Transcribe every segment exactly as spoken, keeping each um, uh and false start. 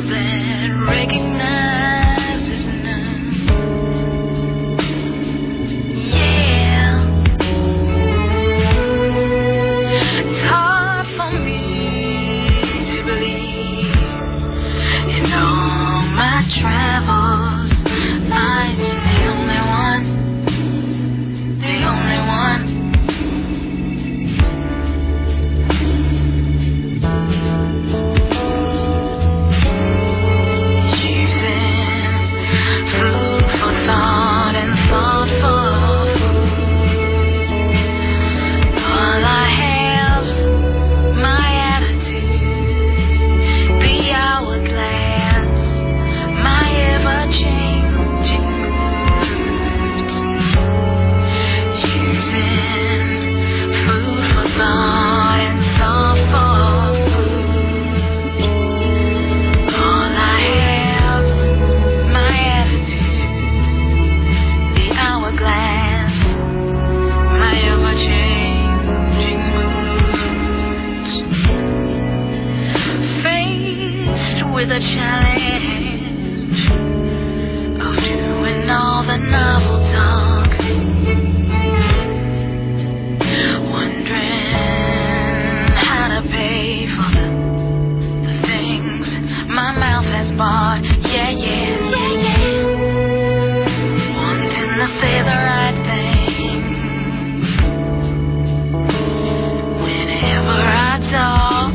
world that recognizes none. Yeah, it's hard for me to believe in all my travels. I'm the only one, the only one. With a challenge of doing all the novel talk, wondering how to pay for the, the things my mouth has bought. Yeah, yeah, yeah, yeah. Wanting to say the right things whenever I talk.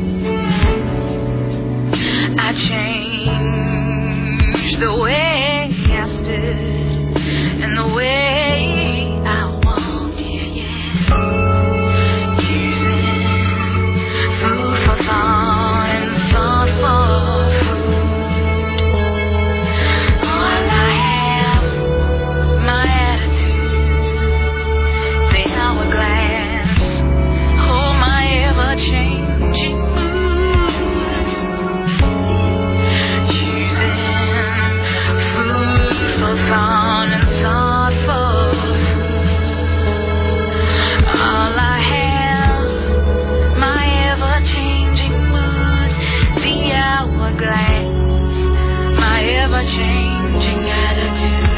I changed the way I stood and the way I walk, yeah, yeah. Using food for thought and thought for food. All I have's my attitude, the hourglass, oh my ever-changing mood. Thought and thoughtful. All I have, my ever-changing moods, the hourglass, my ever-changing attitude.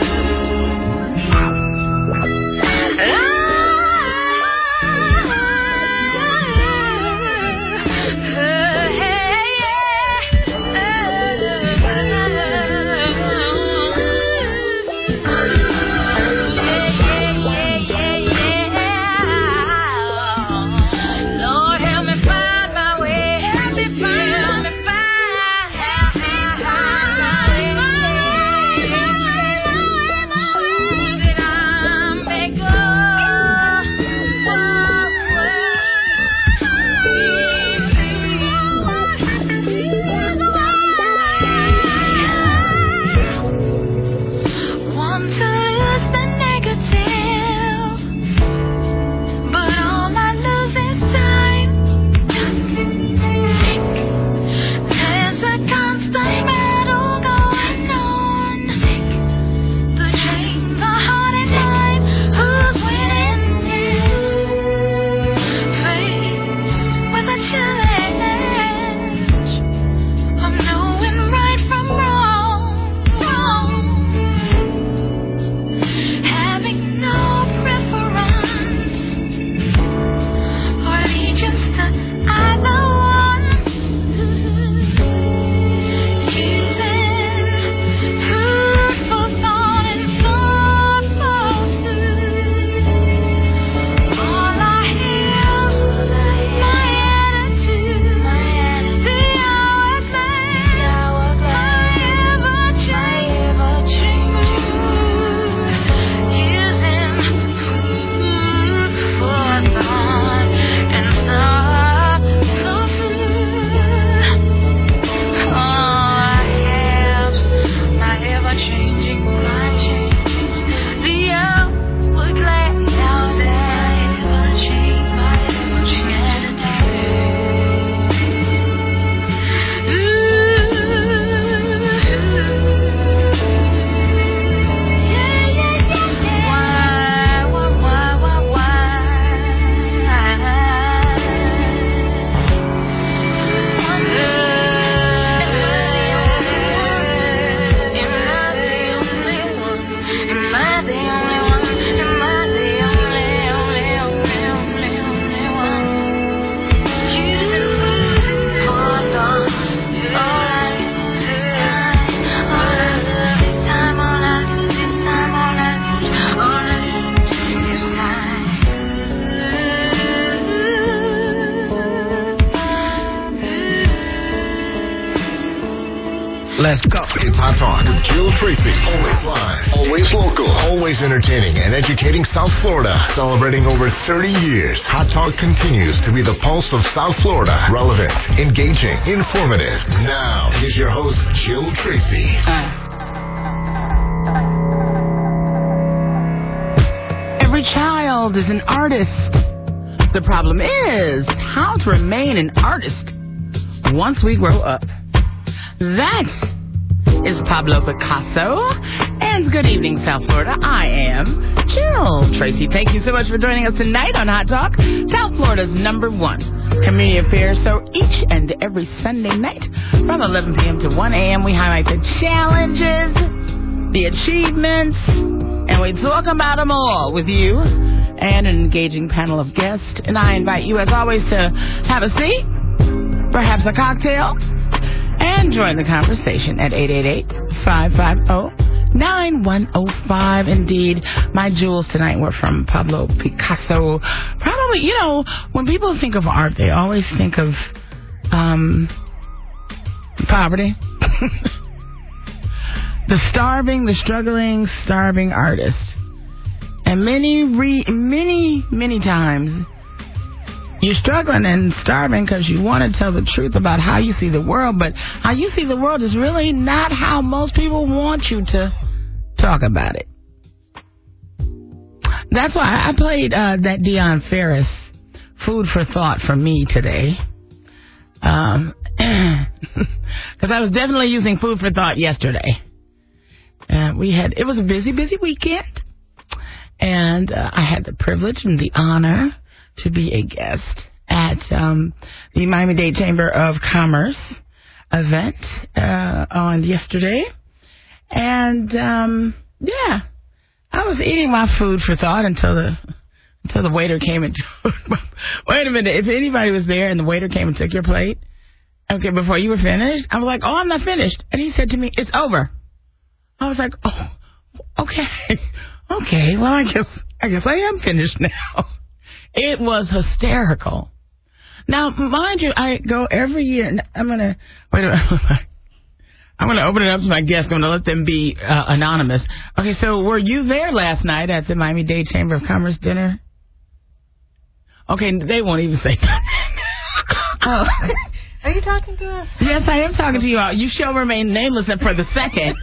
Let's go. It's Hot Talk with Jill Tracy. Always live. Always local. Always entertaining and educating South Florida. Celebrating over thirty years. Hot Talk continues to be the pulse of South Florida. Relevant, engaging, informative. Now, here's your host, Jill Tracy. Uh. Every child is an artist. The problem is how to remain an artist once we grow up. That is Pablo Picasso. And good evening, South Florida. I am Jill Tracy. Thank you so much for joining us tonight on Hot Talk, South Florida's number one community affair. So each and every Sunday night from eleven p.m. to one a.m. we highlight the challenges, the achievements, and we talk about them all with you and an engaging panel of guests. And I invite you, as always, to have a seat, perhaps a cocktail, and join the conversation at eight eight eight, five five zero, nine one zero five. Indeed, my jewels tonight were from Pablo Picasso. Probably, you know, when people think of art, they always think of um, poverty. The starving, the struggling, starving artist. And many, re- many, many times, you're struggling and starving because you want to tell the truth about how you see the world, but how you see the world is really not how most people want you to talk about it. That's why I played uh, that Dion Ferris food for thought for me today. Um, because I was definitely using food for thought yesterday. Uh, we had, it was a busy, busy weekend. And uh, I had the privilege and the honor to be a guest at um, the Miami-Dade Chamber of Commerce event uh, on yesterday. And, um, yeah, I was eating my food for thought until the until the waiter came and took... Wait a minute. If anybody was there and the waiter came and took your plate, okay, before you were finished, I was like, oh, I'm not finished. And he said to me, it's over. I was like, oh, okay. Okay, well, I guess I guess I am finished now. It was hysterical. Now, mind you, I go every year. I'm gonna wait a minute. I'm gonna open it up to my guests. I'm gonna let them be uh, anonymous. Okay, so were you there last night at the Miami-Dade Chamber of Commerce dinner? Okay, they won't even say nothing. Oh, are you talking to us? Yes, I am talking to you. You shall remain nameless and for the second.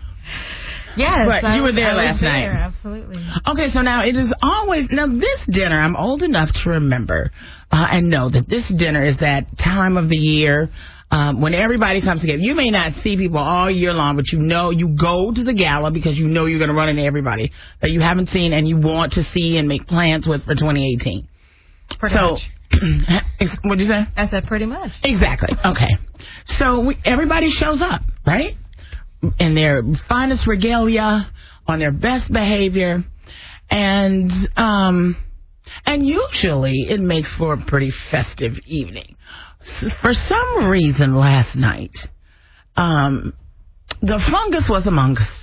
Yes, but I, you were there I last was there, night. Absolutely. Okay, so now it is always, now this dinner, I'm old enough to remember uh, and know that this dinner is that time of the year um, when everybody comes together. You may not see people all year long, but you know, you go to the gala because you know you're going to run into everybody that you haven't seen and you want to see and make plans with for twenty eighteen. Pretty so, much. What'd you say? I said pretty much. Exactly. Okay. So we, everybody shows up, right? In their finest regalia, on their best behavior, and um, and usually it makes for a pretty festive evening. For some reason, last night, um, the fungus was among us.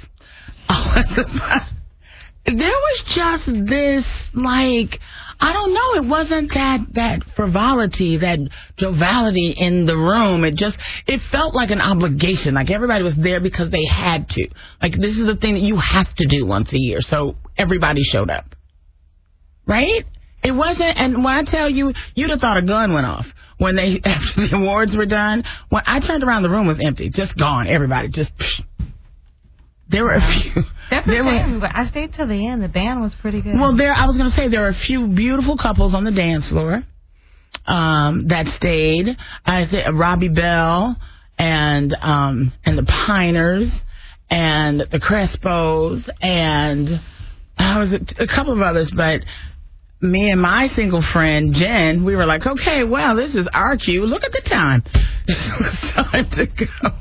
Oh, there was just this, like, I don't know, it wasn't that, that frivolity, that joviality in the room. It just, it felt like an obligation. Like everybody was there because they had to. Like this is the thing that you have to do once a year. So everybody showed up. Right? It wasn't, and when I tell you, you'd have thought a gun went off when they, after the awards were done. When I turned around, the room was empty. Just gone. Everybody just, psh. There were a few. That's a shame, but I stayed till the end. The band was pretty good. Well, there, I was going to say there were a few beautiful couples on the dance floor um, that stayed. I think Robbie Bell and um, and the Piners and the Crespos and I was a, a couple of others, but me and my single friend Jen, we were like, okay, well, this is our cue. Look at the time. It's time to go.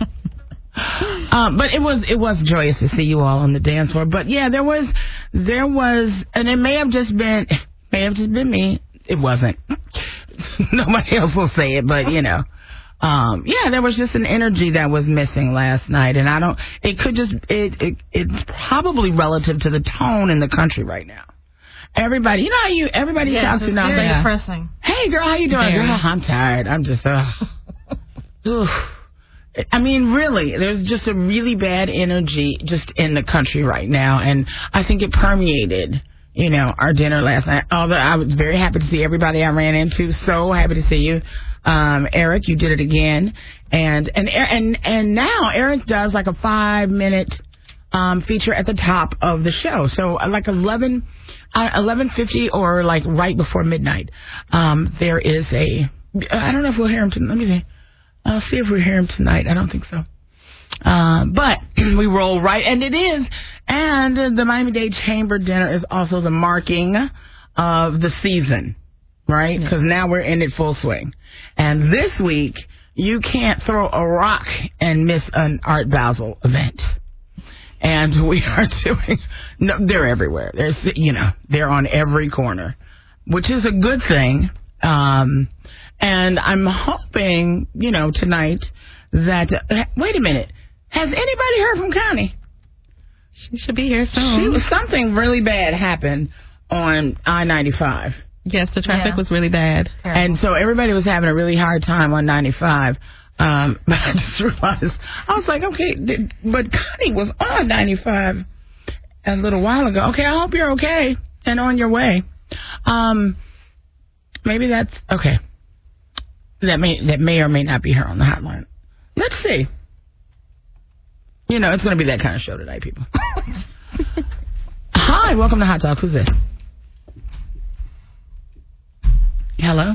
Um, but it was it was joyous to see you all on the dance floor. But yeah, there was there was, and it may have just been may have just been me. It wasn't. Nobody else will say it, but you know, um, yeah, there was just an energy that was missing last night, and I don't. It could just it, it it's probably relative to the tone in the country right now. Everybody, you know how you everybody yes, talks to now. Very like, depressing. Hey, girl, how you doing? Very. Girl, I'm tired. I'm just. Uh, I mean, really, there's just a really bad energy just in the country right now, and I think it permeated, you know, our dinner last night. Although I was very happy to see everybody I ran into. So happy to see you. Um, Eric, you did it again. And, and, and, and now Eric does like a five minute, um, feature at the top of the show. So like eleven, uh, eleven fifty or like right before midnight. Um, there is a, I don't know if we'll hear him tonight. Let me see. I'll see if we hear him tonight. I don't think so. Uh, but we roll right, and it is. And the Miami-Dade Chamber Dinner is also the marking of the season. Right? Because yeah. now we're in it full swing. And this week, you can't throw a rock and miss an Art Basel event. And we are doing, no, they're everywhere. There's, you know, they're on every corner, which is a good thing. Um, and I'm hoping, you know, tonight that, uh, wait a minute, has anybody heard from Connie? She should be here soon. She was, something really bad happened on I ninety-five. Yes, the traffic yeah. was really bad. Terrible. And so everybody was having a really hard time on ninety-five. Um, but I just realized, I was like, okay, th- but Connie was on ninety-five a little while ago. Okay, I hope you're okay and on your way. Um, maybe that's, okay. That may, that may or may not be her on the hotline. Let's see. You know, it's going to be that kind of show tonight, people. Hi, welcome to Hot Talk. Who's this? Hello?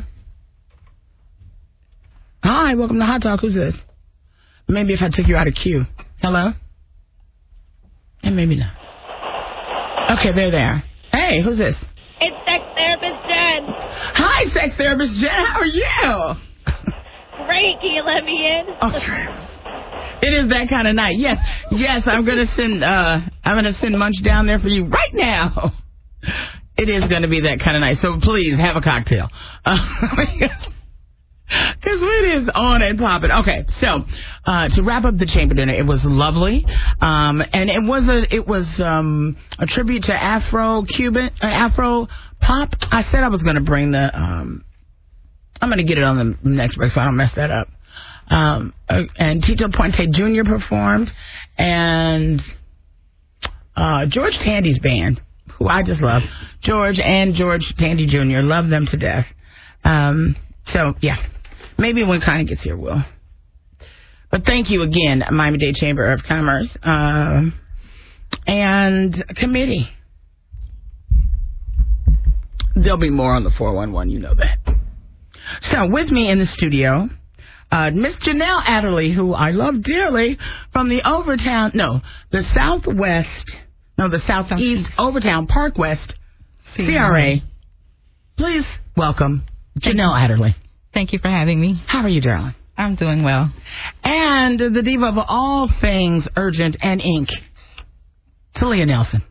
Hi, welcome to Hot Talk. Who's this? Maybe if I took you out of queue. Hello? And maybe not. Okay, they're there. Hey, who's this? It's Sex Therapist Jen. Hi, Sex Therapist Jen. How are you? Great. Can you let me in? Okay. It is that kind of night. Yes, yes, I'm gonna send uh I'm gonna send Munch down there for you right now. It is going to be that kind of night, so please have a cocktail. Because uh, it is on and popping. Okay, so uh, to wrap up the Chamber Dinner, it was lovely, um, and it was a it was um, a tribute to Afro Cuban uh, Afro pop. I said I was going to bring the. Um, I'm going to get it on the next break so I don't mess that up. Um, uh, and Tito Puente Junior performed, and uh, George Tandy's band, who I just love. George and George Tandy Junior Love them to death. Um, so, yeah. Maybe when Connie gets here, we'll. But thank you again, Miami-Dade Chamber of Commerce. Uh, and committee. There'll be more on the four one one, you know that. So, with me in the studio, uh, Miss Janelle Adderley, who I love dearly, from the Overtown, no, the Southwest... No, the Southeast Overtown Park West C R A. Please welcome Janelle Adderley. Thank you for having me. How are you, darling? I'm doing well. And the diva of all things urgent and ink, Talia Nelson.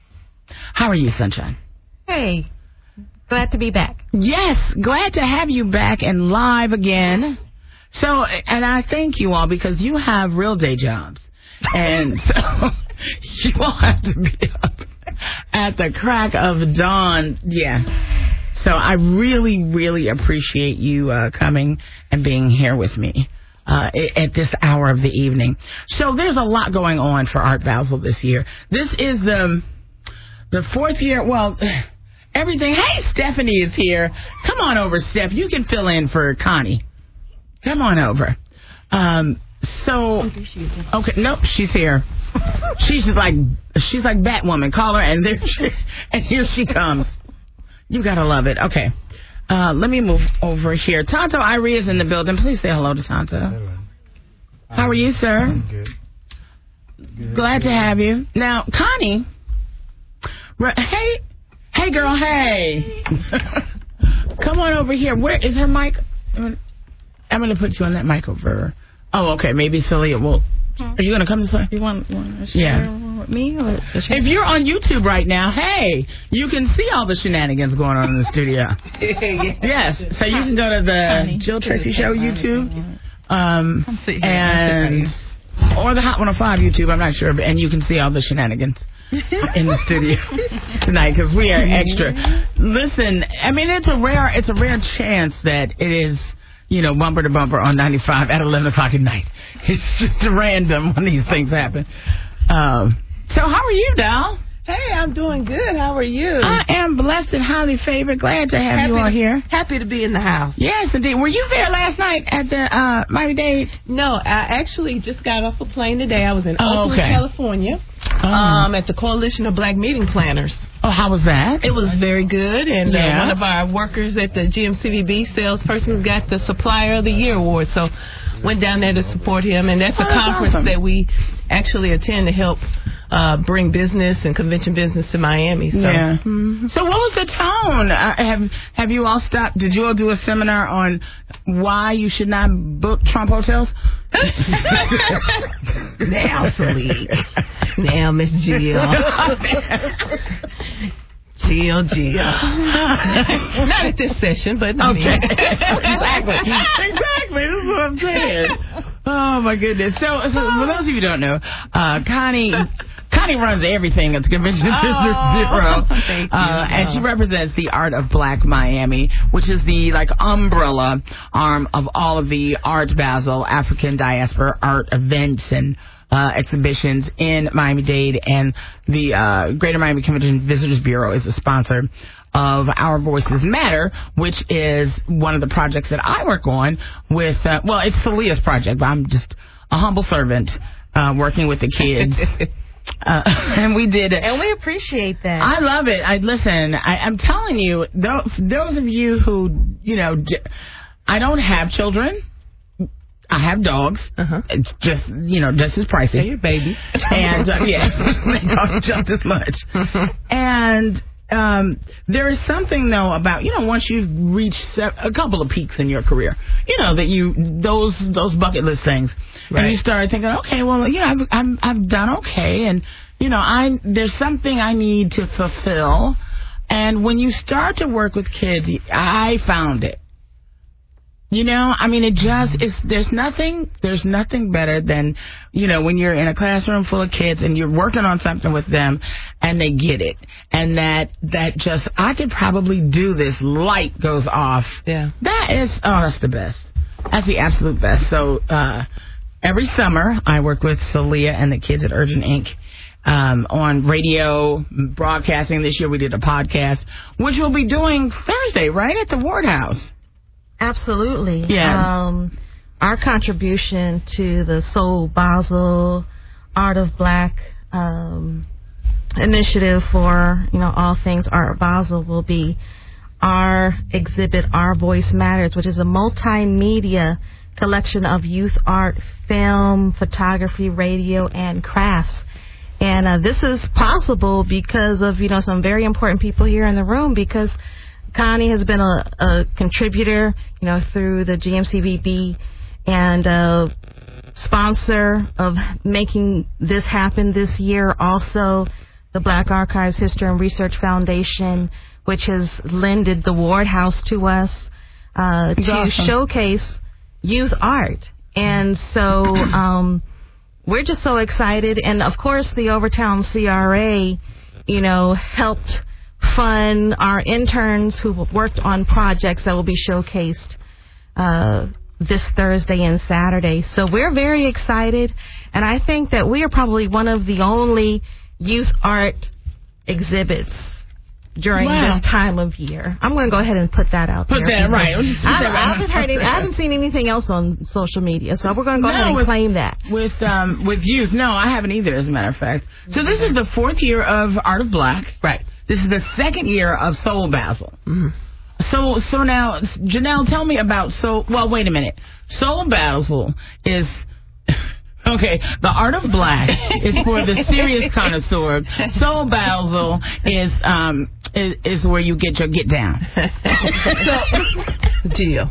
How are you, sunshine? Hey, glad to be back. Yes, glad to have you back and live again. So, and I thank you all because you have real day jobs. And so... You will have to be up at the crack of dawn. Yeah. So I really, really appreciate you uh, coming and being here with me uh, at this hour of the evening. So there's a lot going on for Art Basel this year. This is the the fourth year. Well, everything. Hey, Stephanie is here. Come on over, Steph. You can fill in for Connie. Come on over. Um, so, okay, nope, she's here. She's like she's like Batwoman. Call her, and there she, and here she comes. You gotta love it. Okay, uh, let me move over here. Tonto Irie is in the building. Please say hello to Tonto. Hello. How are you, sir? I'm good. Good. Glad good. to have you. Now, Connie. Re- hey, hey, girl. Hey, come on over here. Where is her mic? I'm gonna put you on that mic over. Oh, okay. Maybe Celia will. Are you going to come this way? You want, you want to share yeah. with me? Or if you're on YouTube right now, hey, you can see all the shenanigans going on in the studio. Yes. So you can go to the Honey. Jill Tracy Show YouTube. Um, and or the Hot one oh five YouTube, I'm not sure. And you can see all the shenanigans in the studio tonight because we are extra. Listen, I mean, it's a rare, it's a rare chance that it is, you know, bumper to bumper on ninety-five at eleven o'clock at night. It's just random when these things happen. Um, so how are you, doll? Hey, I'm doing good. How are you? I am blessed and highly favored. Glad to have happy you all to, here. Happy to be in the house. Yes, indeed. Were you there last night at the uh, Miami-Dade? No, I actually just got off a plane today. I was in oh, Oakland, okay. California, oh. um, at the Coalition of Black Meeting Planners. Oh, how was that? It was very good, and yeah. uh, one of our workers at the G M C V B salesperson got the Supplier of the Year award, so went down there to support him, and that's oh, a that's conference awesome. that we actually attend to help uh, bring business and convention business to Miami. So. Yeah. Mm-hmm. So what was the tone? Uh, have Have you all stopped? Did you all do a seminar on why you should not book Trump hotels? Now, Celine. Now, Miss Jill. Jill, Jill. Not at this session, but I okay. mean. exactly. Exactly. This is what I'm saying. Oh my goodness. So, so for those of you who don't know, uh, Connie. Connie runs everything at the Convention oh, Business Bureau, thank you. Uh, and she represents the Art of Black Miami, which is the like umbrella arm of all of the Art Basel African diaspora art events and uh, exhibitions in Miami-Dade, and the uh, Greater Miami Convention Visitors Bureau is a sponsor of Our Voices Matter, which is one of the projects that I work on with, uh, well, it's Celia's project, but I'm just a humble servant uh, working with the kids. Uh, and we did it. And we appreciate that. I love it. I listen, I, I'm telling you, those, those of you who, you know, j- I don't have children. I have dogs. Uh-huh. It's just, you know, just as pricey. They're your babies. And, uh, yeah, they cost just as much. And um, there is something, though, about, you know, once you've reached se- a couple of peaks in your career, you know, that you, those those bucket list things, right. And you start thinking, okay, well, you know, I've, I've, I've done okay, and, you know, I there's something I need to fulfill. And when you start to work with kids, I found it. You know, I mean, it just is, there's nothing, there's nothing better than, you know, when you're in a classroom full of kids and you're working on something with them and they get it. And that, that just, I could probably do this, light goes off. Yeah. That is, oh, that's the best. That's the absolute best. So, uh, every summer I work with Celia and the kids at Urgent Incorporated. Um, on radio, broadcasting. This year we did a podcast, which we'll be doing Thursday, right, at the Ward House. Absolutely. Yeah. Um, our contribution to the Soul Basel Art of Black um, initiative for, you know, all things Art Basel will be our exhibit, Our Voice Matters, which is a multimedia collection of youth art, film, photography, radio, and crafts. And uh, this is possible because of, you know, some very important people here in the room, because Connie has been a, a contributor, you know, through the G M C V B and a sponsor of making this happen this year. Also, the Black Archives History and Research Foundation, which has lended the Ward House to us uh, to awesome. showcase youth art. And so um, we're just so excited. And, of course, the Overtown C R A, you know, helped fund our interns who worked on projects that will be showcased uh, this Thursday and Saturday. So we're very excited, and I think that we are probably one of the only youth art exhibits during wow. this time of year. I'm going to go ahead and put that out put there. That right. I, I, haven't heard any, I haven't seen anything else on social media, so we're going to go no, ahead and with, claim that. With um, with youth. No, I haven't either, as a matter of fact. So this is the fourth year of Art of Black. Right. This is the second year of Soul Basel. Mm-hmm. So so now, Janelle, tell me about Soul. Well, wait a minute. Soul Basel is. Okay, the Art of Black is for the serious connoisseur. Soul Basel is um is, is where you get your get down. So, Jill,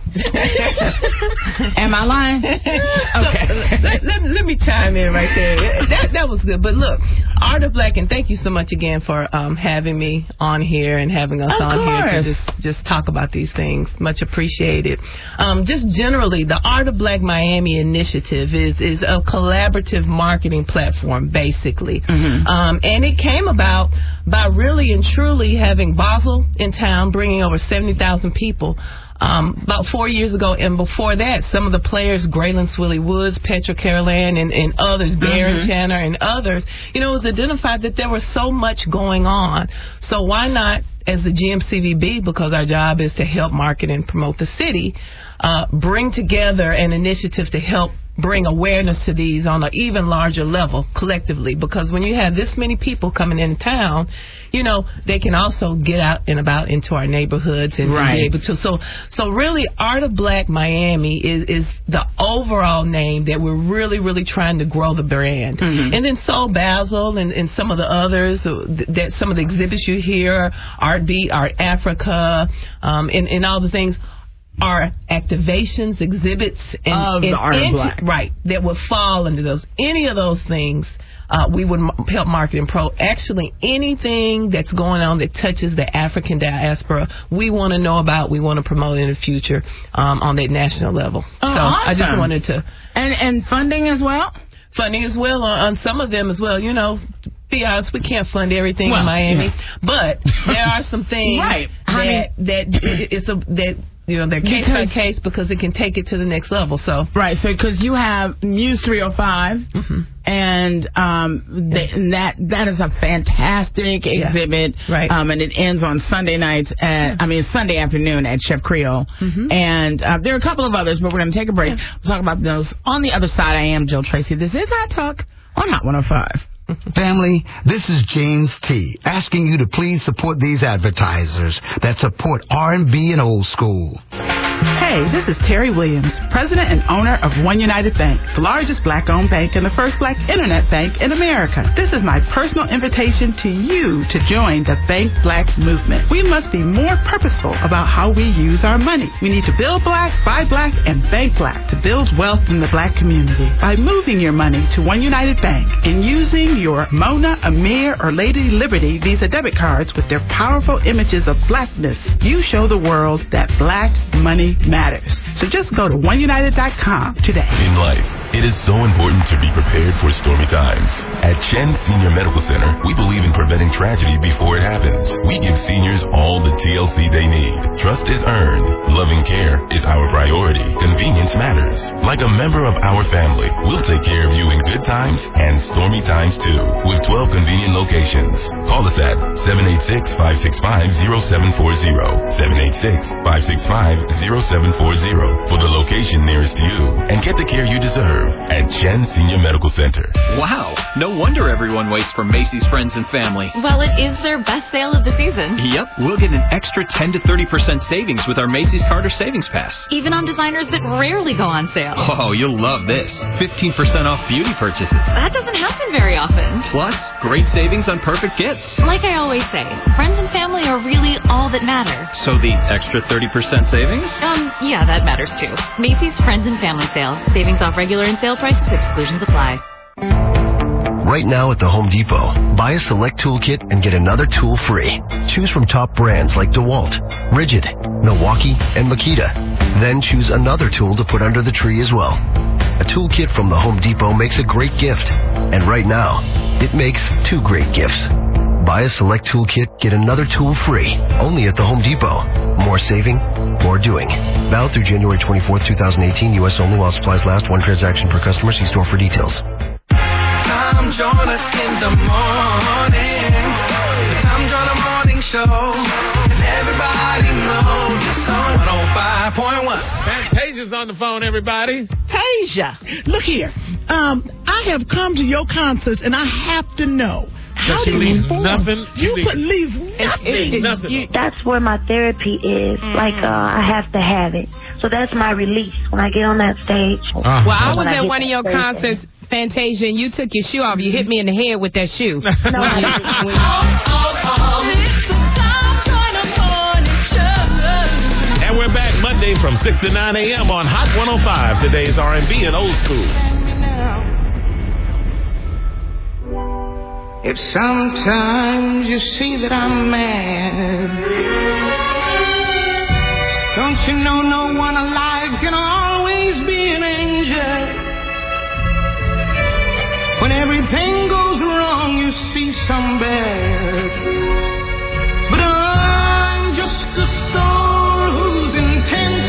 am I lying? Okay, so, let, let, let me chime in right there. That that was good. But look, Art of Black, and thank you so much again for um having me on here and having us of on course. here to just just talk about these things. Much appreciated. Um, just generally, the Art of Black Miami initiative is is a collaborative marketing platform, basically. Mm-hmm. Um, and it came about by really and truly having Basel in town, bringing over seventy thousand people um, about four years ago, and before that, some of the players, Graylin Swilly Woods, Petra Carolan, and, and others, Darren mm-hmm. Channer, and others, you know, it was identified that there was so much going on. So why not, as the G M C V B, because our job is to help market and promote the city, uh, bring together an initiative to help bring awareness to these on an even larger level collectively, because when you have this many people coming in town, you know, they can also get out and about into our neighborhoods and, right. and be able to. So, so really, Art of Black Miami is, is the overall name that we're really, really trying to grow the brand. Mm-hmm. And then Soul Basel and, and some of the others, that some of the exhibits you hear, Art Beat, Art Africa, um, and, and all the things, are activations, exhibits, and, of the and Art of Black, right? That would fall into those. Any of those things, uh, we would m- help market and pro. Actually, anything that's going on that touches the African diaspora, we want to know about. We want to promote in the future um, on that national level. Oh, so awesome. I just wanted to and and funding as well. Funding as well on, on some of them as well. You know. Be honest, we can't fund everything well, in Miami, yeah. but there are some things right. that I mean, that it's a that you know they're case by case because it can take it to the next level. So right, so because you have News three oh five, mm-hmm. and um, they, and that that is a fantastic exhibit, yeah. right? Um, and it ends on Sunday nights at yeah. I mean Sunday afternoon at Chef Creole, mm-hmm. and uh, there are a couple of others, but we're going to take a break. Yeah. We'll talk about those on the other side. I am Jill Tracy. This is Hot Talk on Hot one oh five. Family, this is James T. asking you to please support these advertisers that support R and B and old school. Hey, this is Terry Williams, president and owner of One United Bank, the largest black-owned bank and the first black internet bank in America. This is my personal invitation to you to join the Bank Black movement. We must be more purposeful about how we use our money. We need to build black, buy black, and bank black to build wealth in the black community. By moving your money to One United Bank and using your Mona, Amir, or Lady Liberty Visa debit cards with their powerful images of blackness, you show the world that black money matters. So just go to one united dot com today. In life, it is so important to be prepared for stormy times. At Chen Senior Medical Center, we believe in preventing tragedy before it happens. We give seniors all the T L C they need. Trust is earned. Loving care is our priority. Convenience matters. Like a member of our family, we'll take care of you in good times and stormy times too, with twelve convenient locations. Call us at seven eight six, five six five, zero seven four zero, seven eight six, five six five, zero seven four zero for the location nearest you, and get the care you deserve at Chen Senior Medical Center. Wow, no wonder everyone waits for Macy's Friends and Family. Well, it is their best sale of the season. Yep, we'll get an extra ten to thirty percent savings with our Macy's Carter Savings Pass. Even on designers that rarely go on sale. Oh, you'll love this. fifteen percent off beauty purchases. That doesn't happen very often. Plus, great savings on perfect gifts. Like I always say, friends and family are really all that matter. So the extra thirty percent savings? Um, yeah, that matters too. Macy's Friends and Family Sale. Savings off regular and sale prices. Exclusions apply. Right now at the Home Depot, buy a select toolkit and get another tool free. Choose from top brands like DeWalt, Rigid, Milwaukee, and Makita. Then choose another tool to put under the tree as well. A toolkit from the Home Depot makes a great gift. And right now, it makes two great gifts. Buy a select toolkit, get another tool free. Only at the Home Depot. More saving, more doing. Valid through January twenty-fourth, twenty eighteen. U S only while supplies last. One transaction per customer. See store for details. Come join us in the morning. The Come Join the Morning Show. And everybody knows it's on one oh five point one. Fantasia's on the phone, everybody. Tasia, look here. Um, I have come to your concerts, and I have to know. How she do leaves you perform? nothing. You leaves could leave nothing. It, it, nothing. You, that's where my therapy is. Mm. Like, uh, I have to have it. So that's my release when I get on that stage. Uh, well, I was I at one of your stage. concerts, Fantasia, and you took your shoe off. You hit me in the head with that shoe. No, I didn't. And we're back Monday from six to nine a.m. on Hot one oh five. Today's R and B and old school. If sometimes you see that I'm mad, don't you know no one alive can always be an angel? When everything goes wrong, you see some bad. But I'm just a soul whose intention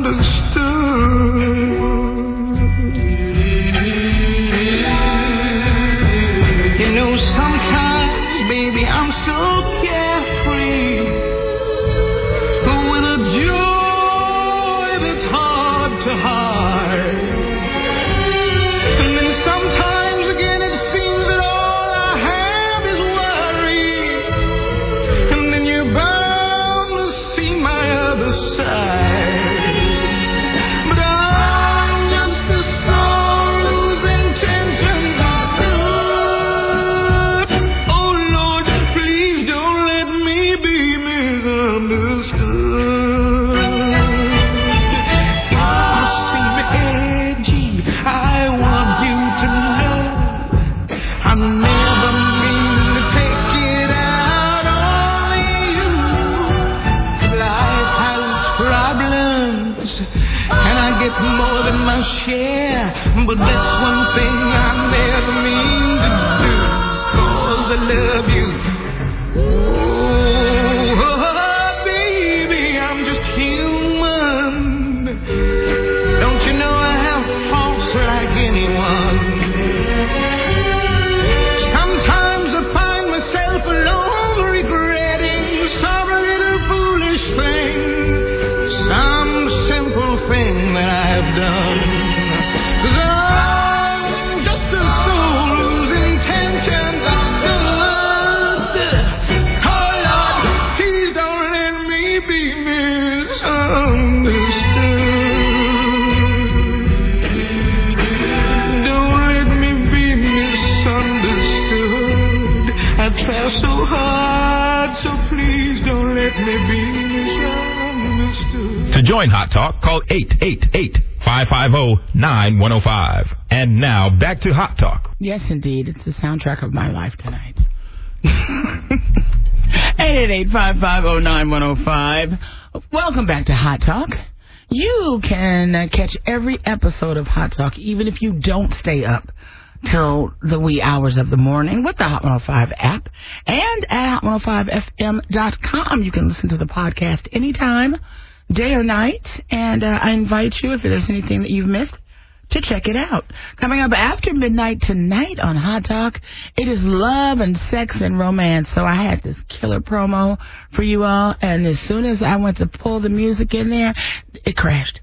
misunderstood. You know, sometimes, baby, I'm so carefree, with a joy that's hard to hide. And then sometimes again it seems that all I have is worry. And then you're bound to see my other side. But I'm just a soul whose intentions are good. Oh Lord, please don't let me be misunderstood. You see, Reggie, I want you to know I never mean to take it out on you. Life has its problems, and I get more than my share. But that's one thing I never mean to do, 'cause I love you. Oh, baby, I'm just human. Don't you know I have faults like anyone? Sometimes I find myself alone regretting some little foolish thing, some simple thing that I've done. 'Cause I'm just a soul whose intentions are good. Oh Lord, please don't let me be misunderstood. Don't let me be misunderstood. I try so hard, so please don't let me be misunderstood. To join Hot Talk, call eight eight eight, five five zero, nine one zero five. And now, back to Hot Talk. Yes, indeed. It's the soundtrack of my life tonight. eight eight eight, five five zero, nine one zero five. Welcome back to Hot Talk. You can uh, catch every episode of Hot Talk, even if you don't stay up till the wee hours of the morning, with the Hot one oh five app. And at hot one oh five f m dot com, you can listen to the podcast anytime, day or night. And uh, I invite you, if there's anything that you've missed, to check it out. Coming up after midnight tonight on Hot Talk, it is love and sex and romance. So I had this killer promo for you all, and as soon as I went to pull the music in there, it crashed.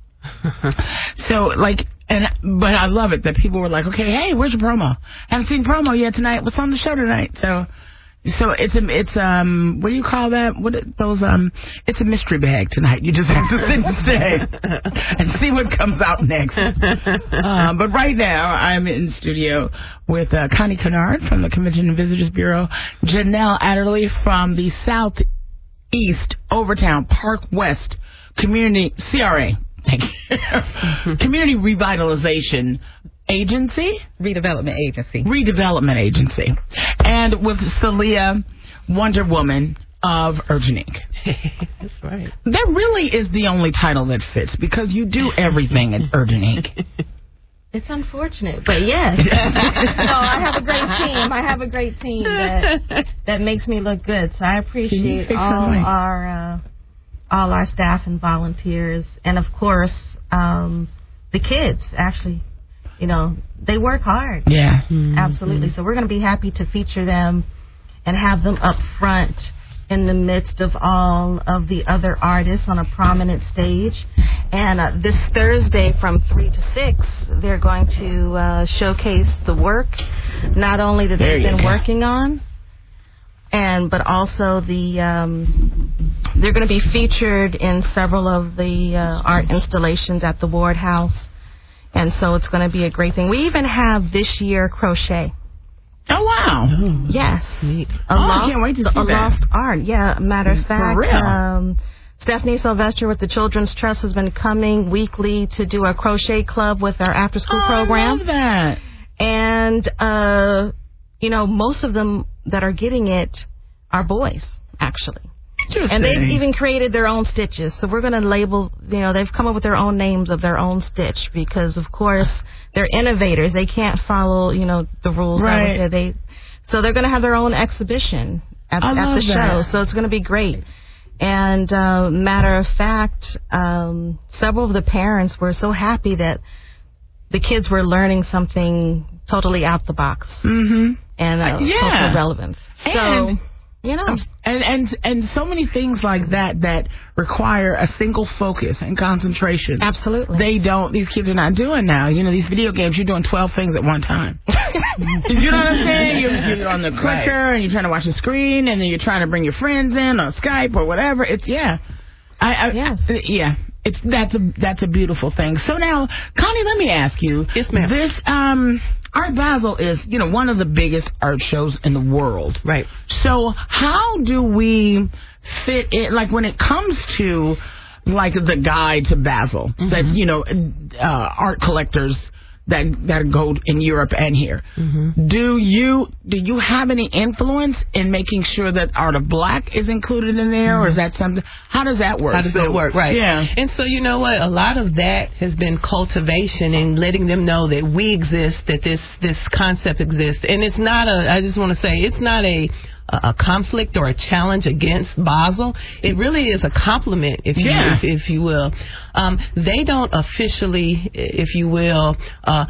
So, like, and but I love it that people were like, okay, hey, where's your promo? Haven't seen promo yet tonight. What's on the show tonight? So, so it's a, it's um, what do you call that? What are those um, it's a mystery bag tonight. You just have to sit and stay and see what comes out next. Uh, but right now, I'm in studio with uh, Connie Kennard from the Convention and Visitors Bureau, Janelle Adderley from the Southeast Overtown Park West Community C R A. Thank you. Community Revitalization Agency? Redevelopment Agency. Redevelopment Agency. And with Celia, Wonder Woman of Urgent Incorporated. That's right. That really is the only title that fits, because you do everything at Urgent Incorporated. It's unfortunate, but yes. No, I have a great team. I have a great team that that makes me look good. So I appreciate all our uh, all our staff and volunteers, and of course um, the kids. Actually, you know, they work hard. Yeah, mm-hmm. Absolutely. So we're going to be happy to feature them and have them up front in the midst of all of the other artists on a prominent stage. And uh, this Thursday from three to six, they're going to uh, showcase the work, not only that they've been go. working on, and but also the um, they're going to be featured in several of the uh, art installations at the Ward House. And so it's going to be a great thing. We even have this year crochet. Oh, wow. Yes. Neat. A oh, lost, I can't wait to see a that. lost art. Yeah, matter of fact. For real? Um, Stephanie Sylvester with the Children's Trust has been coming weekly to do a crochet club with our after-school oh, program. I love that. And, uh, you know, most of them that are getting it are boys, actually. And they've even created their own stitches. So we're going to label, you know, they've come up with their own names of their own stitch because, of course, they're innovators. They can't follow, you know, the rules. Right. That they, so they're going to have their own exhibition at, at the show. that. So it's going to be great. And uh, matter of fact, um, several of the parents were so happy that the kids were learning something totally out the box. Mm-hmm. And uh, yeah. cultural relevance. So, and, you know. And, and, and so many things like that that require a single focus and concentration. Absolutely. They don't, these kids are not doing now. You know, these video games, you're doing twelve things at one time. You know what I'm saying? You're, you're on the clicker right. and you're trying to watch the screen and then you're trying to bring your friends in on Skype or whatever. It's, yeah. I, I, yes. I, yeah. It's, that's a, that's a beautiful thing. So now, Connie, let me ask you. Yes, ma'am. This, um, Art Basel is, you know, one of the biggest art shows in the world. Right. So how do we fit it, like when it comes to, like, the guide to Basel, mm-hmm. that, you know, uh, art collectors that that go in Europe and here. Mm-hmm. Do you do you have any influence in making sure that Art of Black is included in there, mm-hmm. or is that something? How does that work? How does so, that work? Right. Yeah. And so you know what? A lot of that has been cultivation and letting them know that we exist, that this this concept exists, and it's not a. I just want to say it's not a. a conflict or a challenge against Basel. It really is a compliment, if you yeah. if, if you will. Um, they don't officially, if you will, uh,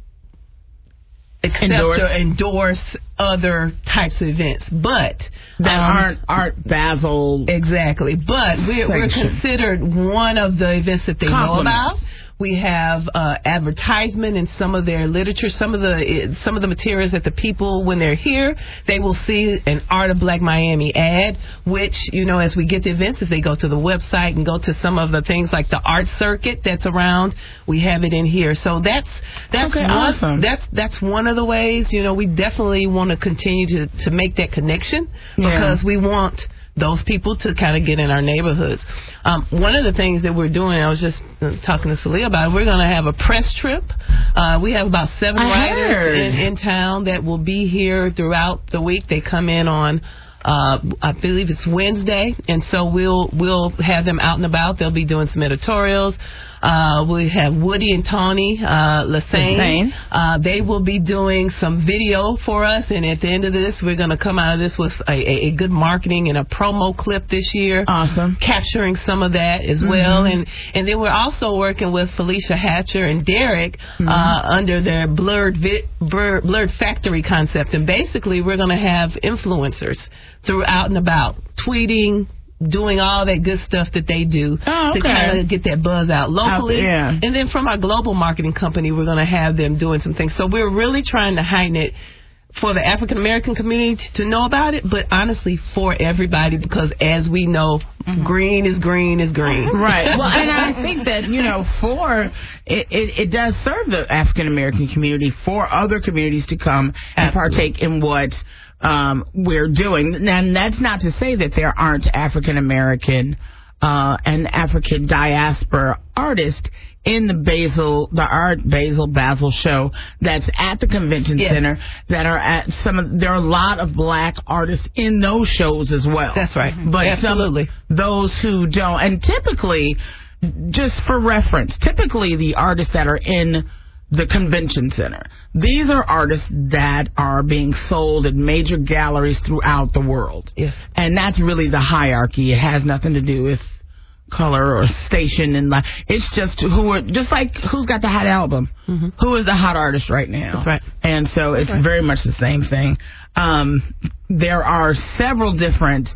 accept endorse. or endorse other types of events, but that um, aren't Art Basel exactly. But we're, we're considered one of the events that they know about. We have uh, advertisement in some of their literature, some of the some of the materials that the people, when they're here, they will see an Art of Black Miami ad, which, you know, as we get the events, if they go to the website and go to some of the things like the art circuit that's around, we have it in here. So that's that's okay, one, awesome. that's that's one of the ways. You know, we definitely want to continue to to make that connection yeah. because we want those people to kind of get in our neighborhoods. Um, one of the things that we're doing, I was just uh, talking to Celia about, we're going to have a press trip. Uh, we have about seven I writers in, in town that will be here throughout the week. They come in on, uh, I believe it's Wednesday, and so we'll we'll have them out and about. They'll be doing some editorials. Uh, we have Woody and Tony uh, Lassane. Uh, they will be doing some video for us, and at the end of this, we're going to come out of this with a, a, a good marketing and a promo clip this year. Awesome. Capturing some of that as mm-hmm. well. And, and then we're also working with Felicia Hatcher and Derek mm-hmm. uh, under their Blurred, vi- Blur, Blurred Factory concept. And basically, we're going to have influencers throughout and about, tweeting, doing all that good stuff that they do oh, okay. to kind of get that buzz out locally. Out, yeah. And then from our global marketing company, we're going to have them doing some things. So we're really trying to heighten it for the African American community to know about it, but honestly for everybody, because as we know, mm-hmm. green is green is green. Right. Well, and I think that, you know, for it, it, it does serve the African American community for other communities to come and Absolutely. partake in what Um, we're doing. And that's not to say that there aren't African American uh, and African diaspora artists in the Basel, the Art Basel Basel show that's at the convention yes. center. That are at some. Of, there are a lot of black artists in those shows as well. That's right. But Absolutely. some those who don't, and typically, just for reference, typically the artists that are in the convention center, these are artists that are being sold at major galleries throughout the world. Yes. And that's really the hierarchy. It has nothing to do with color or station and like it's just who are just like who's got the hot album, mm-hmm. who is the hot artist right now. That's right. And so it's right. very much the same thing. Um, there are several different.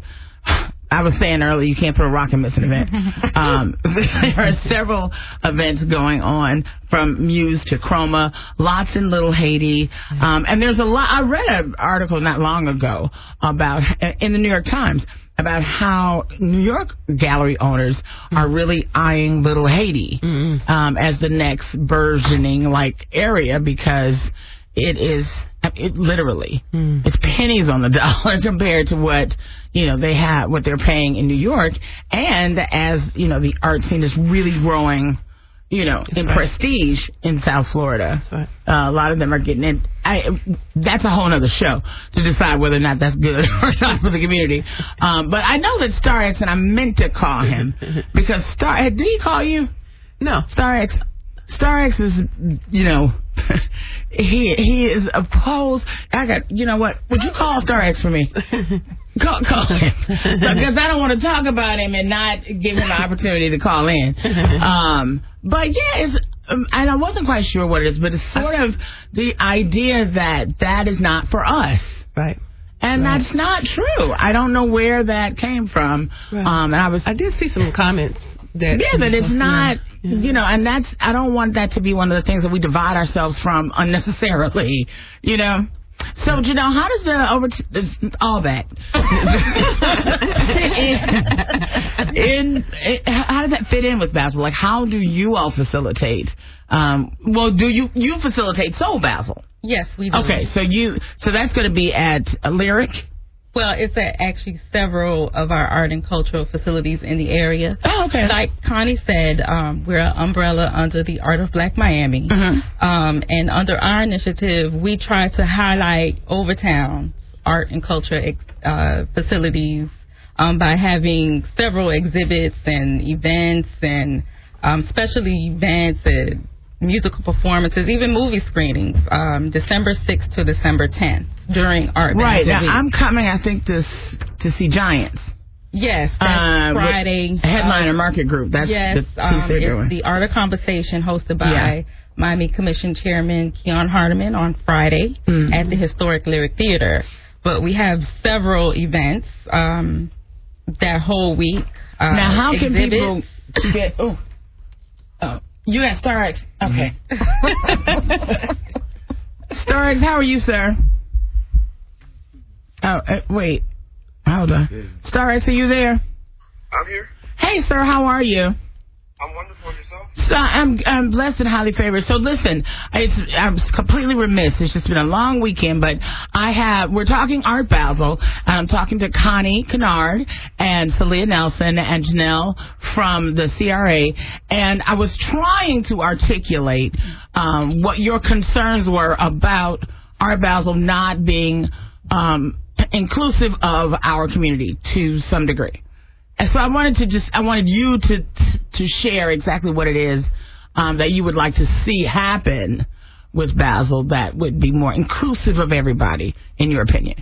I was saying earlier, you can't throw a rock and miss an event. um, there are several events going on, from Muse to Chroma, lots in Little Haiti. Um, and there's a lot. I read an article not long ago about, in the New York Times, about how New York gallery owners mm-hmm. are really eyeing Little Haiti mm-hmm. um, as the next burgeoning like area, because it is it literally mm. it's pennies on the dollar compared to what you know they have what they're paying in New York. And as you know, the art scene is really growing, you know, that's in right. prestige in South Florida. That's right. Uh, a lot of them are getting it. I, that's a whole other show to decide whether or not that's good or not for the community. Um, but I know that Star X, and I meant to call him because Star. Did he call you? No. Star X. Star X is, you know, he he is opposed. I got, you know what? Would you call Star X for me? Call, call him. Because I don't want to talk about him and not give him the opportunity to call in. Um, but yeah, it's, um, and I wasn't quite sure what it is, but it's sort of the idea that that is not for us. Right. And right. that's not true. I don't know where that came from. Right. Um, and I was. I did see some comments that. Yeah, but it's not. Yeah. You know, and that's. I don't want that to be one of the things that we divide ourselves from unnecessarily. You know. So, Janelle, how does the over t- all that in, in, in how does that fit in with Basel? Like, how do you all facilitate? Um, well, do you you facilitate Soul Basel? Yes, we do. Okay, so you so that's going to be at uh, Lyric. Well, it's at actually several of our art and cultural facilities in the area. Oh, okay. Like Connie said, um, we're an umbrella under the Art of Black Miami. Mm-hmm. Um, and under our initiative, we try to highlight Overtown's art and culture uh, facilities um, by having several exhibits and events and um, specialty events and musical performances, even movie screenings, um, December sixth to December tenth during Art Right. Basel Now, Week. I'm coming, I think, to, to see Giants. Yes, that's uh, Friday. Headliner um, Market Group. That's yes, the piece um, they're it's doing. the Art of Conversation hosted by Yeah. Miami Commission Chairman Keon Hardeman on Friday mm-hmm. at the Historic Lyric Theater. But we have several events um, that whole week. Uh, now, how can exhibits. people get... Oh. Oh. You got Star X. Okay. Star X, how are you, sir? Oh, uh, wait. Hold on. Star X, are you there? I'm here. Hey, sir, how are you? I'm wonderful. Yourself? So I'm I'm blessed and highly favored. So listen, it's, I'm completely remiss. It's just been a long weekend, but I have we're talking Art Basel, and I'm talking to Connie Kennard and Celia Nelson and Janelle from the C R A, and I was trying to articulate um, what your concerns were about Art Basel not being um, inclusive of our community to some degree. And so I wanted to just, I wanted you to to share exactly what it is um, that you would like to see happen with Basel that would be more inclusive of everybody, in your opinion.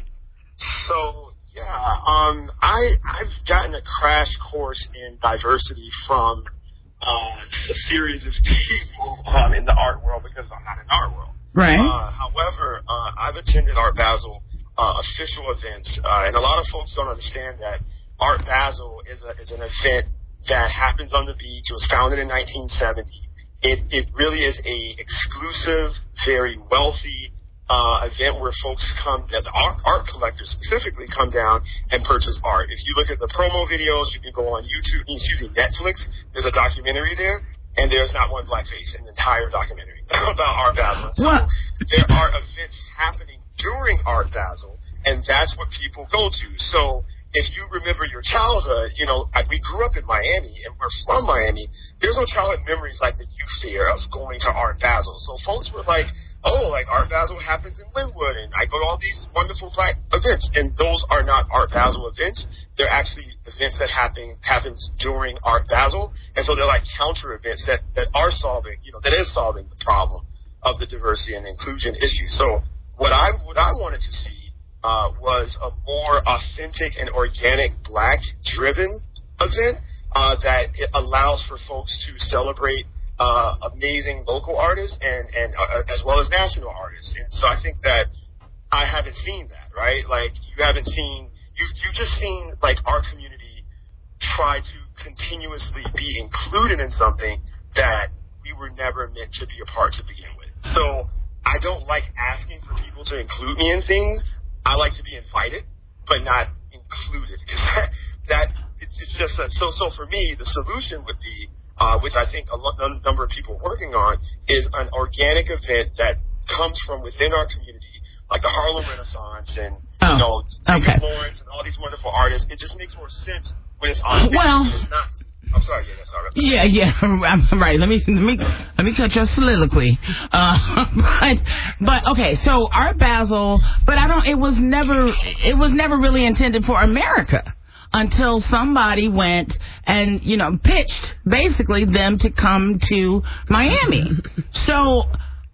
So, yeah, um, I, I've gotten a crash course in diversity from uh, a series of people um, in the art world because I'm not in the art world. Right. Uh, however, uh, I've attended Art Basel uh, official events, uh, and a lot of folks don't understand that Art Basel is a, is an event that happens on the beach. It was founded in nineteen seventy. It it really is a exclusive, very wealthy uh, event where folks come, that the art, art collectors specifically come down and purchase art. If you look at the promo videos, you can go on YouTube, excuse me, Netflix. There's a documentary there, and there's not one blackface in the entire documentary about Art Basel. So what? There are events happening during Art Basel, and that's what people go to. So if you remember your childhood, you know, we grew up in Miami and we're from Miami. There's no childhood memories like that you fear of going to Art Basel. So folks were like, oh, like Art Basel happens in Linwood, and I go to all these wonderful black events. And those are not Art Basel events. They're actually events that happen happens during Art Basel. And so they're like counter events that, that are solving, you know, that is solving the problem of the diversity and inclusion issue. So what I what I wanted to see Uh, was a more authentic and organic black-driven event uh, that it allows for folks to celebrate uh, amazing local artists and, and uh, as well as national artists. And so I think that I haven't seen that, right? Like, you haven't seen, you've, you've just seen, like, our community try to continuously be included in something that we were never meant to be a part to begin with. So I don't like asking for people to include me in things. I like to be invited, but not included, because that, that it's, it's just a, so. So for me, the solution would be, uh, which I think a, lo- a number of people are working on, is an organic event that comes from within our community, like the Harlem Renaissance and oh, you know okay. Jacob Lawrence and all these wonderful artists. It just makes more sense when it's on. Well, it's not. I'm sorry, yeah, sorry. Yeah, yeah, I'm right. Let me let me let me cut your soliloquy. Uh, but but okay, so Art Basel, but I don't. It was never it was never really intended for America until somebody went and you know pitched basically them to come to Miami. So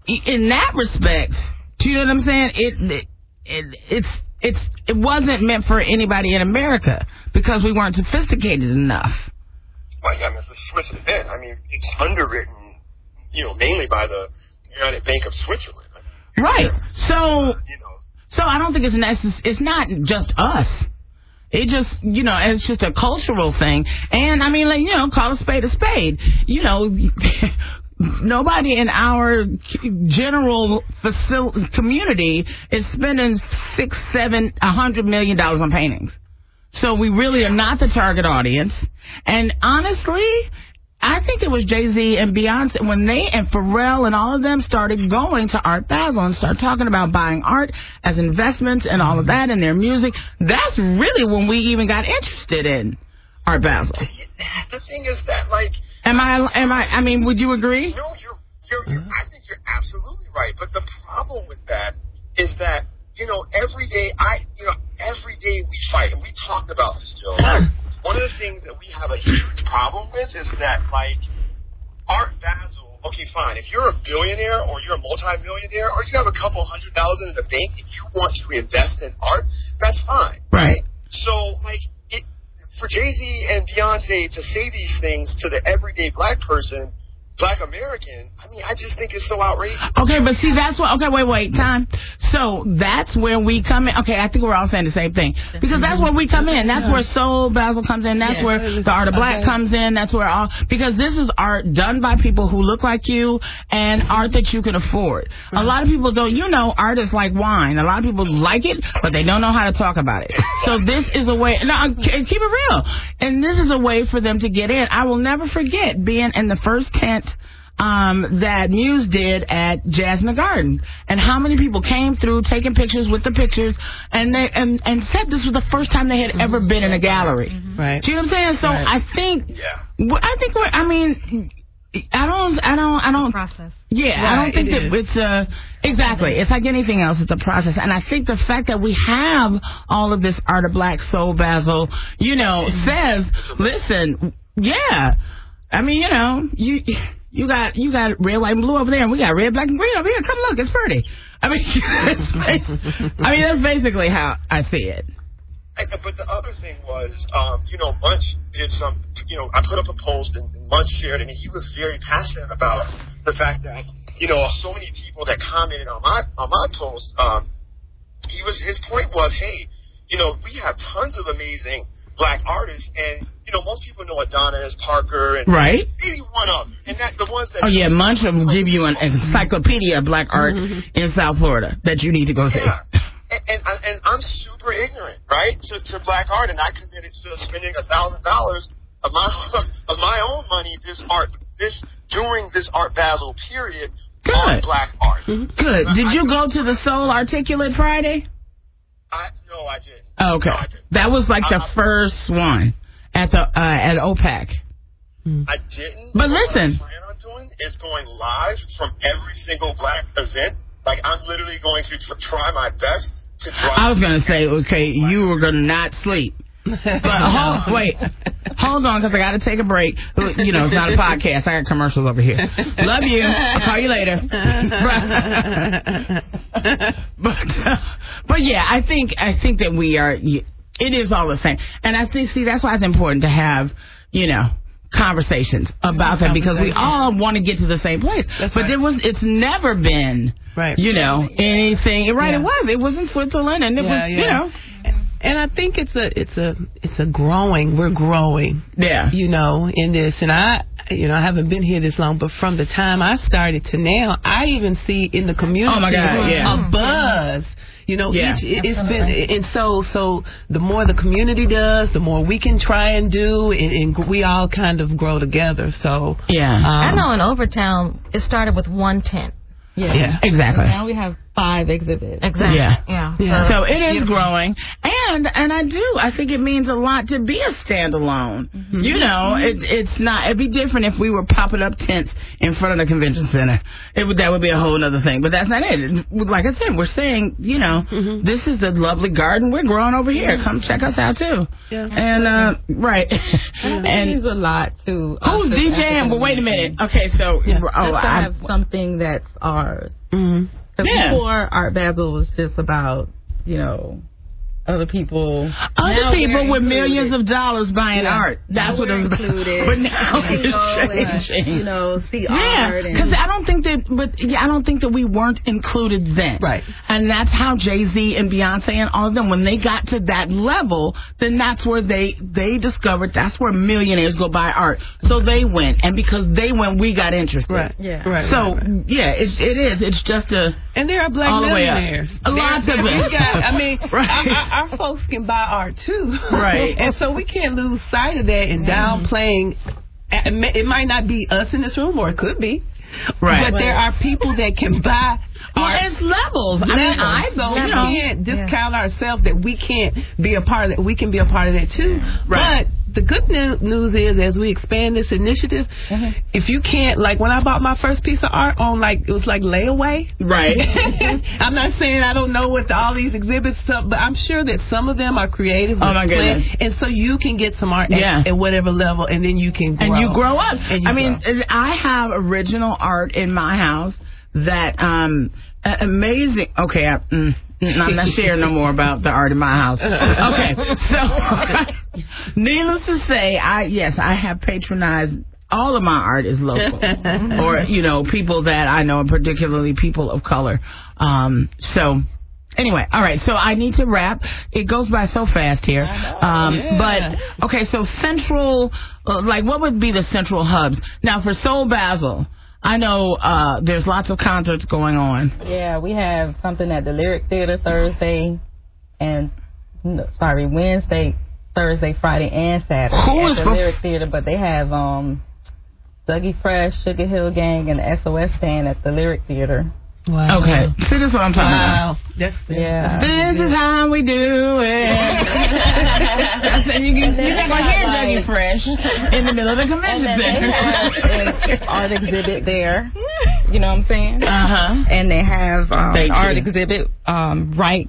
in that respect, do you know what I'm saying? It, it, it it's it's it wasn't meant for anybody in America because we weren't sophisticated enough. Well, yeah, I mean, it's a Swiss event. I mean, it's underwritten, you know, mainly by the United Bank of Switzerland. I mean, right. So, you know, so I don't think it's necess- It's not just us. It just, you know, it's just a cultural thing. And, I mean, like, you know, call a spade a spade. You know, nobody in our general facil- community is spending six, seven, a hundred million dollars on paintings. So we really are not the target audience. And honestly, I think it was Jay-Z and Beyonce when they and Pharrell and all of them started going to Art Basel and started talking about buying art as investments and all of that in their music. That's really when we even got interested in Art Basel. The thing is that, like, am I? Am I? I mean, would you agree? No, you're. you're, you're I think you're absolutely right. But the problem with that is that, you know, every day I, you know, every day we fight, and we talked about this, Joe. Like, one of the things that we have a huge problem with is that, like, Art Basel, okay, fine, if you're a billionaire or you're a multimillionaire or you have a couple hundred thousand in the bank and you want to invest in art, that's fine. Right. So, like, it, for Jay-Z and Beyonce to say these things to the everyday black person, Black American, I mean, I just think it's so outrageous. Okay, but see, that's what, okay, wait, wait, time. So that's where we come in. Okay, I think we're all saying the same thing. Because that's where we come in. That's where Soul Basel comes in. That's Yeah. where the Art of Black Okay. comes in. That's where all, because this is art done by people who look like you and art that you can afford. A lot of people don't, you know, art is like wine. A lot of people like it, but they don't know how to talk about it. So this is a way, no, keep it real. And this is a way for them to get in. I will never forget being in the first tent Um, that Muse did at Jazz in the Garden, and how many people came through taking pictures with the pictures, and they and, and said this was the first time they had mm-hmm. ever been in a gallery. Mm-hmm. Right? Do you know what I'm saying? So right. I think, yeah, I think we're. I mean, I don't, I don't, I don't. Process. Yeah, right, I don't think it that is. it's a exactly. It's like anything else. It's a process, and I think the fact that we have all of this Art of Black, Soul Basel, you know, says, listen, yeah. I mean, you know, you. You got you got red, white, and blue over there, and we got red, black, and green over here. Come look, it's pretty. I mean, it's bas- I mean that's basically how I see it. And, but the other thing was, um, you know, Munch did some, you know, I put up a post and, and Munch shared it, and he was very passionate about the fact that, you know, so many people that commented on my on my post, um, he was his point was, hey, you know, we have tons of amazing black artists, and you know, most people know Adonis, Parker, and right. maybe one other, and that the ones that. Oh yeah, Munch will give you an encyclopedia of black art mm-hmm. in South Florida that you need to go see. Yeah. And, and, and I'm super ignorant, right, to, to black art, and I committed to spending a thousand dollars of my of my own money this art this during this Art Basel period Good. on black art. Mm-hmm. Good. Did I, you go to the Soul Articulate Friday? I no, I didn't. Oh, okay, no, I didn't. That was like the I, first one at the uh, at OPAC. I didn't. But listen, what I plan on doing is going live from every single black event. Like I'm literally going to tr- try my best to drive. I was gonna say, okay, you were gonna not sleep. But hold, wait, hold on, because I got to take a break. You know, it's not a podcast. I got commercials over here. Love you. I'll call you later. but, uh, but yeah, I think I think that we are. It is all the same, and I think see that's why it's important to have, you know, conversations about that, because we all want to get to the same place. That's but right. There was, it's never been, right. you know, anything. Right? Yeah. It was. It was in Switzerland, and it yeah, was, yeah. you know. And I think it's a it's a it's a growing. We're growing. Yeah. You know, in this, and I, you know, I haven't been here this long, but from the time I started to now, I even see in the community oh my God, yeah. a buzz. You know, yeah, each, it's been, and so, so the more the community does, the more we can try and do, and, and we all kind of grow together. So, yeah. Um, I know in Overtown, it started with one tent. Yeah, yeah, exactly. So now we have five exhibits. Exactly. Yeah. Yeah. Yeah. So, So it is growing, and and I do. I think it means a lot to be a standalone. Mm-hmm. You know, it, it's not. It'd be different if we were popping up tents in front of the convention center. It would that would be a whole other thing. But that's not it. It- Like I said, we're saying, you know, Mm-hmm. this is the lovely garden we're growing over here. Come check us out too. Yeah. And uh, right. And and it means a lot to. who's us as DJing? Well, wait a minute. Okay, so Yeah. oh, Just to I, have something that's ours. Mm-hmm. Because Yeah. before, Art Basel was just about, you know, other people. Other Now people we're with included. millions of dollars buying Yeah. art. That's Now what we're it was. included. But now You can it's go and, changing. you know, see Yeah, art. and- because I don't think that, but yeah, I don't think that we weren't included then. Right. And that's how Jay-Z and Beyonce and all of them, when they got to that level, then that's where they they discovered that's where millionaires go buy art. So they went, and because they went, we got interested. Right. Yeah. Right. So right, right. yeah, it's it is. It's just a And there are black all the way up. millionaires. A lot There- of there- them. we got- I mean, Right. our, our, our folks can buy art too. Right. And so we can't lose sight of that and downplaying. It may- it might not be us in this room, or it could be. Right. But there are people that can buy Well, art. it's levels. I mean, levels. I so you we know. can't discount ourselves that we can't be a part of that. We can be a part of that too. Right. But the good new- news is, as we expand this initiative, if you can't, like when I bought my first piece of art on, like it was like layaway. Right. I'm not saying I don't know what all these exhibits stuff, but I'm sure that some of them are creative. Oh, my planned, goodness. And so you can get some art Yeah. at, at whatever level, and then you can grow. And you grow up. And you I mean, grow. I have original art in my house that um uh, amazing. Okay, I, mm, mm, I'm not sharing no more about the art in my house. Okay, so needless to say, I yes, I have patronized. All of my art is local, or you know, people that I know, and particularly people of color. Um, so. Anyway, all right, so I need to wrap. It goes by so fast here. Um, yeah. But, okay, so central, uh, like, what would be the central hubs? Now, for Soul Basel, I know uh, there's lots of concerts going on. Yeah, we have something at the Lyric Theater Thursday and, no, sorry, Wednesday, Thursday, Friday, and Saturday Who at is the perf- Lyric Theater. But they have um, Dougie Fresh, Sugar Hill Gang, and the S O S Band at the Lyric Theater. Wow. Okay, see, this is what I'm talking Wow. about. That's Yeah. This is how we do it. I said you can, you're not going to hear Dougie Fresh in the middle of the convention And then they have center. an art exhibit there. You know what I'm saying? Uh-huh. And they have um, Thank an art you. exhibit um, right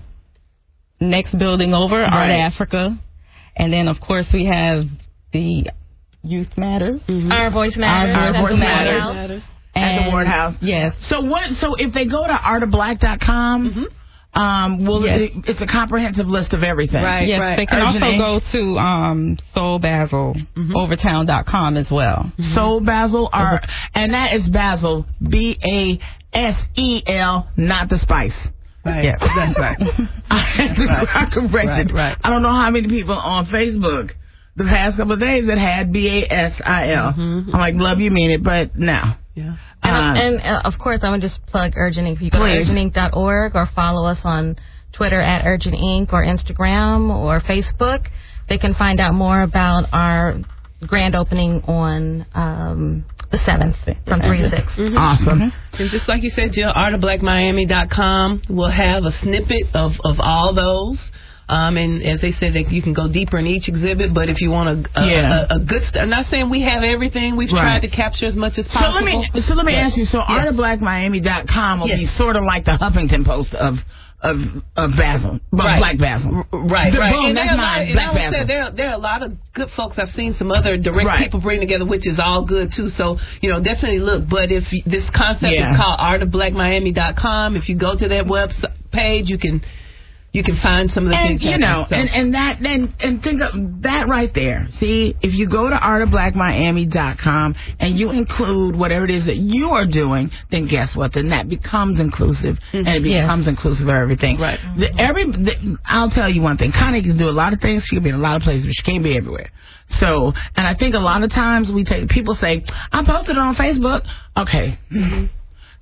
next building over, Art Right. Africa. And then, of course, we have the Youth Matters. Our Voice Matters. Our That's Voice the Matters. Matters. At the And- Ward House. Yes. So what? So if they go to art of black dot com, um, well, Yes. it, it's a comprehensive list of everything. Right. Yes, they can Urgent also Ink. go to um, soul basel overtown dot com as well. Soul Basil, are, and that is Basil, B A S E L, not the spice. Right. Yeah, That's right. I had to Right. I corrected. Right, right. I don't know how many people on Facebook the past couple of days that had B A S I L. I'm like, love you, mean it, but no. Yeah. And, Uh, and uh, of course, I would just plug Urgent Ink. If you go Please. to urgent ink dot org or follow us on Twitter at Urgent Ink or Instagram or Facebook, they can find out more about our grand opening on um, the seventh from three to six. Mhm. Awesome. And just like you said, Jill, art of black miami dot com will have a snippet of, of all those. Um, and as they said, that you can go deeper in each exhibit. But if you want a, a, Yeah. a, a good, st- I'm not saying we have everything. We've Right. tried to capture as much as So possible. let me so let me But- ask you. So Yes. art of black miami dot com will Yes. be sort of like the Huffington Post of of of Basil, but Right. Black Basil. Right, The- right. Boom, And that's there are a lot mine. of- and Black I would say Basil. there, there are a lot of good folks. I've seen some other direct Right. people bring together, which is all good too. So, you know, definitely look. But if you, this concept Yeah. is called art of black miami dot com, if you go to that website page, you can you can find some of the And things. you know, happening. and, So- and that then and think of that right there. See, if you go to art of black miami dot com and you include whatever it is that you are doing, then guess what? Then that becomes inclusive, and it Yeah. becomes inclusive of everything. Right. The, every the, I'll tell you one thing. Connie can do a lot of things. She can be in a lot of places, but she can't be everywhere. So, and I think a lot of times we take people say, "I posted it on Facebook." Okay.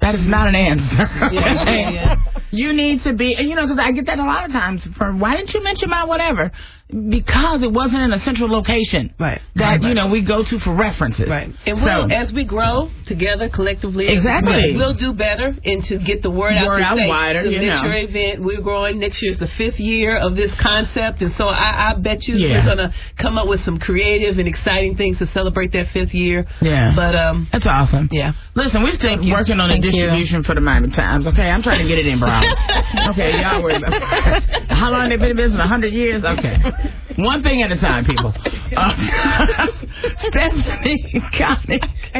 That is not an answer. Yeah, yeah. You need to be, and you know, because I get that a lot of times. For why didn't you mention my whatever? Because it wasn't in a central location. Right. That right. you know we go to for references. Right. And so, we'll, as we grow together collectively, exactly, we'll do better and to get the word out. Word to out say, wider. Submit You know. your event. We're growing. Next year is the fifth year of this concept, and so I, I bet you Yeah. we're gonna come up with some creative and exciting things to celebrate that fifth year. Yeah. But um, that's awesome. Yeah. Listen, we're still working on Thank the distribution you. for the Miami Times. Okay, I'm trying to get it in Brown. Okay, y'all worry about it. How long they been in business? A hundred years. Okay. One thing at a time, people. Uh, Stephanie, Connie,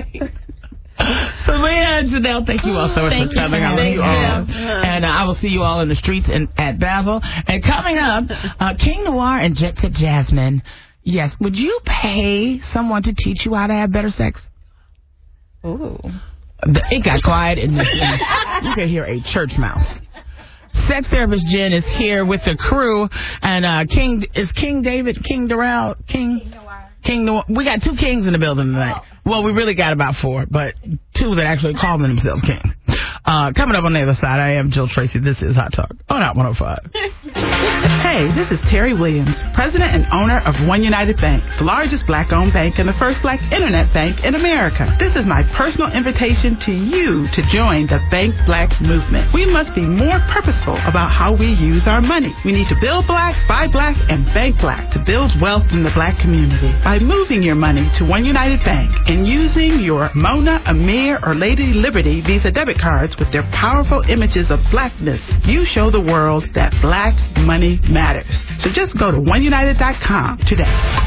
Selena, and Janelle, thank you all so much Thank for coming. you. I love Thank you all. you. And uh, I will see you all in the streets in, at Basel. And coming up, uh, King Noir and Jet Set Jasmine. Yes, would you pay someone to teach you how to have better sex? Ooh. It got quiet in this. You can hear a church mouse. Sex therapist Jen is here with the crew, and uh, King is King David, King Darrell, King King Noir. We got two kings in the building tonight. Well, we really got about four, but two that actually call themselves kings. Uh, coming up on the other side, I am Jill Tracy. This is Hot Talk on Hot one oh five. Hey, this is Terry Williams, president and owner of One United Bank, the largest black-owned bank and the first black internet bank in America. This is my personal invitation to you to join the Bank Black movement. We must be more purposeful about how we use our money. We need to build black, buy black, and bank black to build wealth in the black community. By moving your money to One United Bank and using your Mona, Amir, or Lady Liberty Visa debit cards with their powerful images of blackness, you show the world that black money matters. So just go to one united dot com today.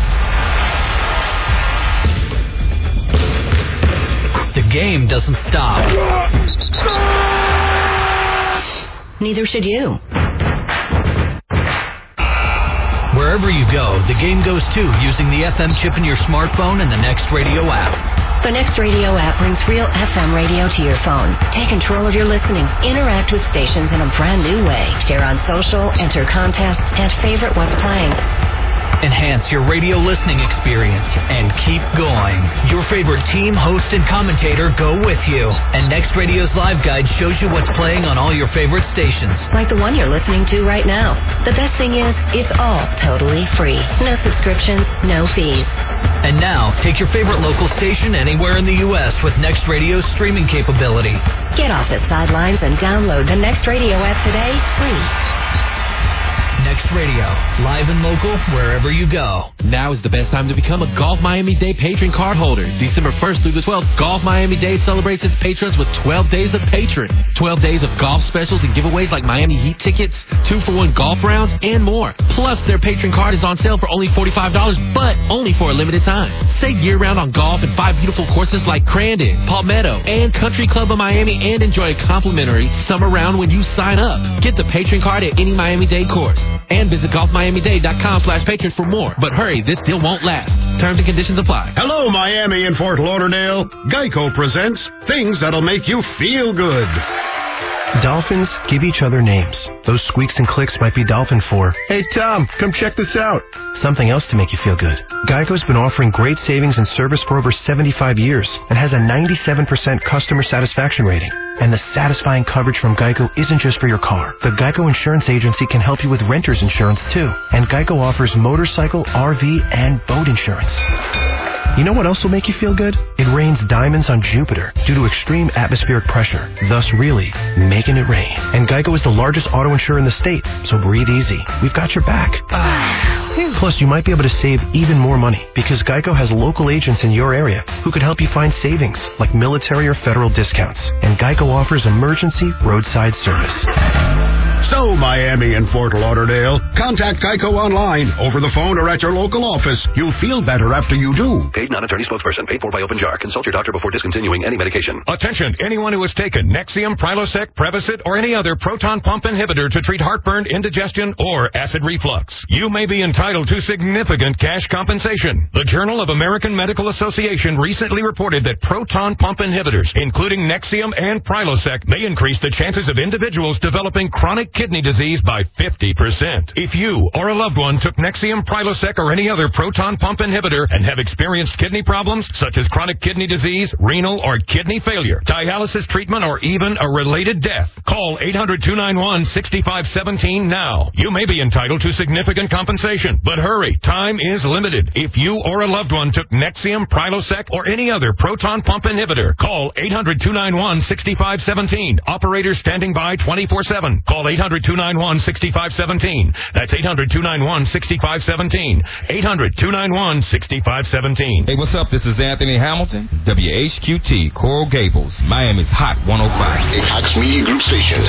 The game doesn't stop. Neither should you. Wherever you go, the game goes too, using the F M chip in your smartphone and the Next Radio app. The Next Radio app brings real F M radio to your phone. Take control of your listening. Interact with stations in a brand new way. Share on social, enter contests, and favorite what's playing. Enhance your radio listening experience and keep going. Your favorite team, host, and commentator go with you. And Next Radio's live guide shows you what's playing on all your favorite stations. Like the one you're listening to right now. The best thing is, it's all totally free. No subscriptions, no fees. And now, take your favorite local station anywhere in the U S with Next Radio's streaming capability. Get off the sidelines and download the Next Radio app today, free. Next Radio, live and local, wherever you go. Now is the best time to become a Golf Miami Dade patron card holder. December first through the twelfth, Golf Miami Dade celebrates its patrons with twelve days of patron. twelve days of golf specials and giveaways like Miami Heat tickets, two for one golf rounds, and more. Plus, their patron card is on sale for only forty-five dollars, but only for a limited time. Stay year-round on golf and five beautiful courses like Crandon, Palmetto, and Country Club of Miami, and enjoy a complimentary summer round when you sign up. Get the patron card at any Miami-Dade course. And visit golf miami dade dot com slash patron for more. But hurry, this deal won't last. Terms and conditions apply. Hello, Miami and Fort Lauderdale. Geico presents things that'll make you feel good. Dolphins give each other names. Those squeaks and clicks might be Dolphin four. Hey, Tom, come check this out. Something else to make you feel good. Geico's been offering great savings and service for over seventy-five years and has a ninety-seven percent customer satisfaction rating. And the satisfying coverage from Geico isn't just for your car. The Geico Insurance Agency can help you with renter's insurance, too. And Geico offers motorcycle, R V, and boat insurance. You know what else will make you feel good? It rains diamonds on Jupiter due to extreme atmospheric pressure, thus really making it rain. And Geico is the largest auto insurer in the state, so breathe easy. We've got your back. Plus, you might be able to save even more money because Geico has local agents in your area who could help you find savings like military or federal discounts. And Geico offers emergency roadside service. So, Miami and Fort Lauderdale, contact Geico online, over the phone, or at your local office. You'll feel better after you do. Paid non-attorney spokesperson. Paid for by Open Jar. Consult your doctor before discontinuing any medication. Attention, anyone who has taken Nexium, Prilosec, Prevacid, or any other proton pump inhibitor to treat heartburn, indigestion, or acid reflux. You may be entitled to significant cash compensation. The Journal of American Medical Association recently reported that proton pump inhibitors, including Nexium and Prilosec, may increase the chances of individuals developing chronic kidney disease by fifty percent. If you or a loved one took Nexium, Prilosec, or any other proton pump inhibitor and have experienced kidney problems such as chronic kidney disease, renal or kidney failure, dialysis treatment, or even a related death, call eight hundred, two nine one, six five one seven now. You may be entitled to significant compensation, but hurry, time is limited. If you or a loved one took Nexium, Prilosec, or any other proton pump inhibitor, call eight hundred, two nine one, six five one seven. Operators standing by twenty-four seven. Call eight hundred, two nine one, six five one seven. That's eight hundred, two nine one, six five one seven. eight hundred, two nine one, six five one seven. Hey, what's up? This is Anthony Hamilton, W H Q T, Coral Gables, Miami's Hot one oh five. A Hot Media Group station.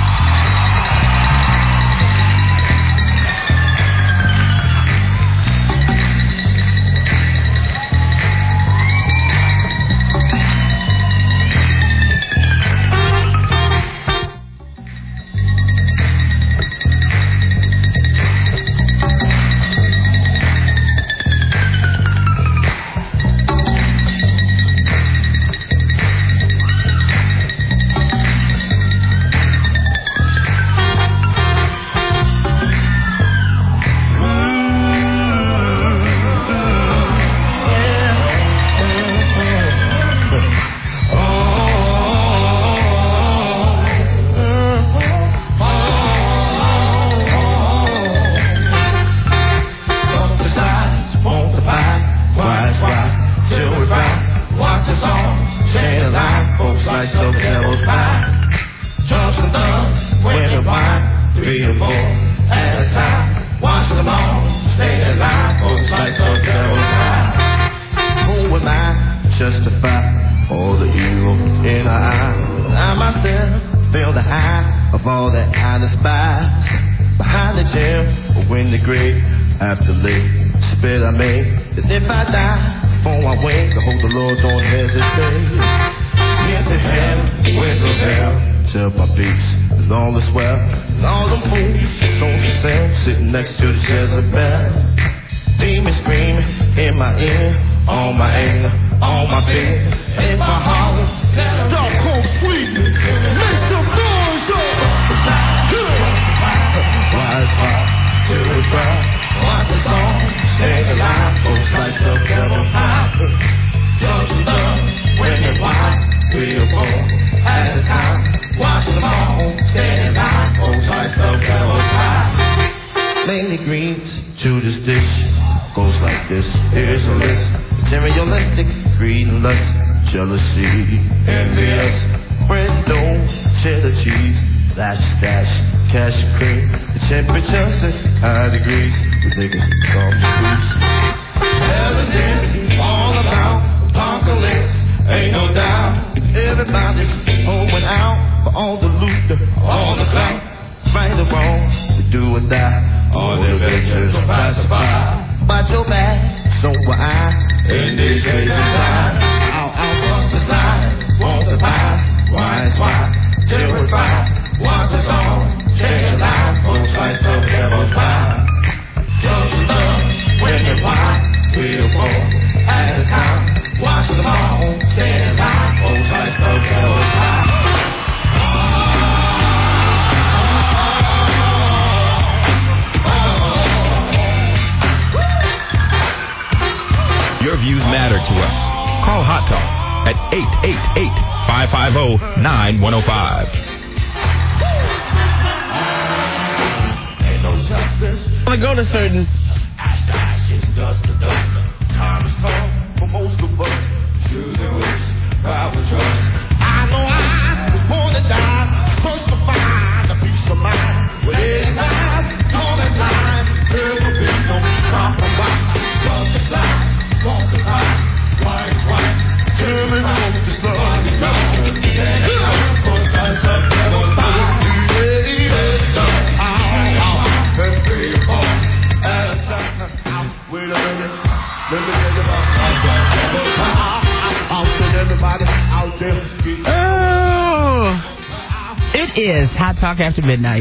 Talk after midnight.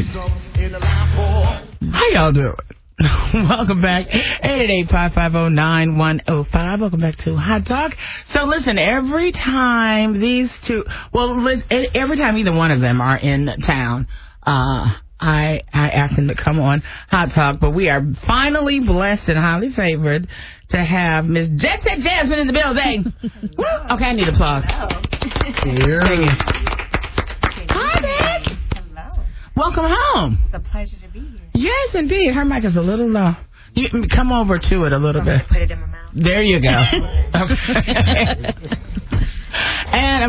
How y'all doing? Welcome back. eight eight eight, five five zero, nine one zero five. Welcome back to Hot Talk. So listen, every time these two, well, every time either one of them are in town, uh, I I asked him to come on Hot Talk, but we are finally blessed and highly favored to have Miss Jet Set Jasmine in the building. Woo. Okay, I need applause. Here. Thank you. Hi, Beck. Hello. Welcome home. It's a pleasure to be here. Yes, indeed. Her mic is a little low. You come over to it a little bit. Put it in my mouth. There you go. Okay. And